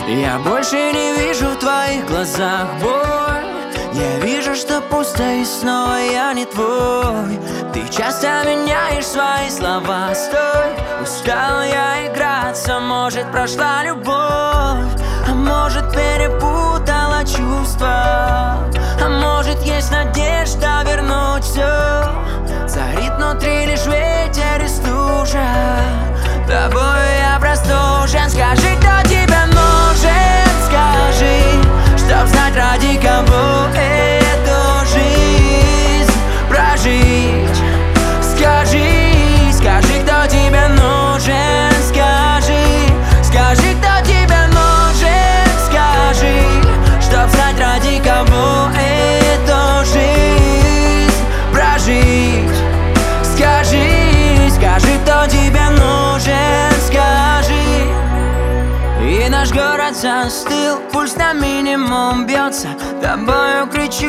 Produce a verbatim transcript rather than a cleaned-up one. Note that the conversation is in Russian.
Я больше не вижу в твоих глазах боль. Я вижу, что пусто и снова я не твой. Ты часто меняешь свои слова. Стой, устал я играться. Может, прошла любовь, а может, перепутала чувства. А может, есть надежда вернуть все. Царит внутри лишь ветер и стужа. Тобой я простужен. Скажи, кто тебя нужен, скажи, чтоб знать, ради кого эту жизнь прожить. Скажи, скажи, кто тебе нужен, скажи. Скажи, кто тебе нужен, скажи, чтоб знать, ради кого эту жизнь прожить. Скажи, скажи, кто тебе нужен, скажи. И наш город застыл, пульс на минимум бьется. Тобою кричу